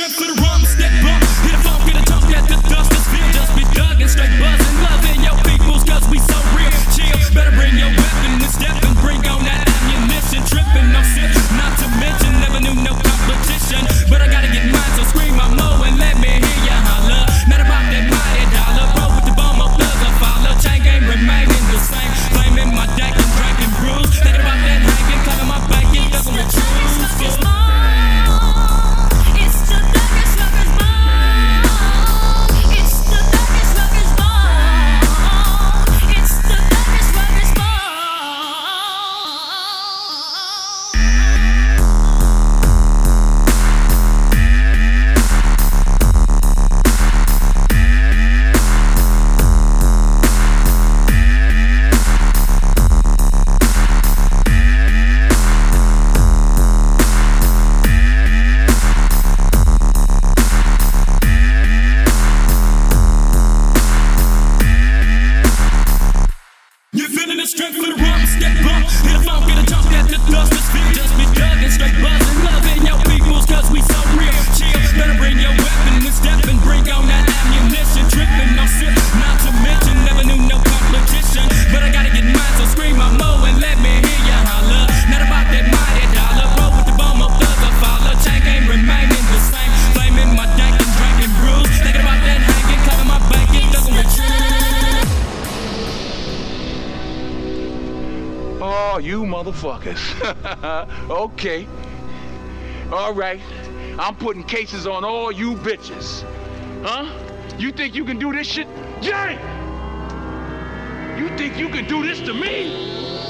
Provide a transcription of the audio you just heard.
strength for the rum, step up. Hit a funk, get a talk that the dust is filled. Just be thuggin', straight buzzin', loving your peoples, cause we so real. Chill, better bring your weapon and step and bring on that ammunition. Trippin', no sip, not to mention, never knew no competition. But I gotta get mine, so scream my mo and let me hear ya holler. Not about that mighty dollar, roll with the bomb, up thug a follow. Chain game remaining the same, flaming my deck and drinking brews. Thinking about that hanging, cutting my bacon, doesn't with truth. Strength for the rum, step up. Hit a funk, get a talk that the dust is filled. Just be thuggin', straight buzzin', loving your peoples, cause we so real. Chill, better bring your weapon and step and bring on that ammunition. Trippin', no sip, not to mention, never knew no competition. But I gotta get mine, so scream my mo and let me hear ya holler. Not about that mighty dollar, roll with the bomb, up thug a follow. Chain game remaining the same, flaming my dank and drinking brews. Thinking about that hanging, cutting my bacon, doesn't with you. Oh, you motherfuckers. Okay. All right. I'm putting cases on all you bitches. Huh? You think you can do this shit? Jay! You think you can do this to me?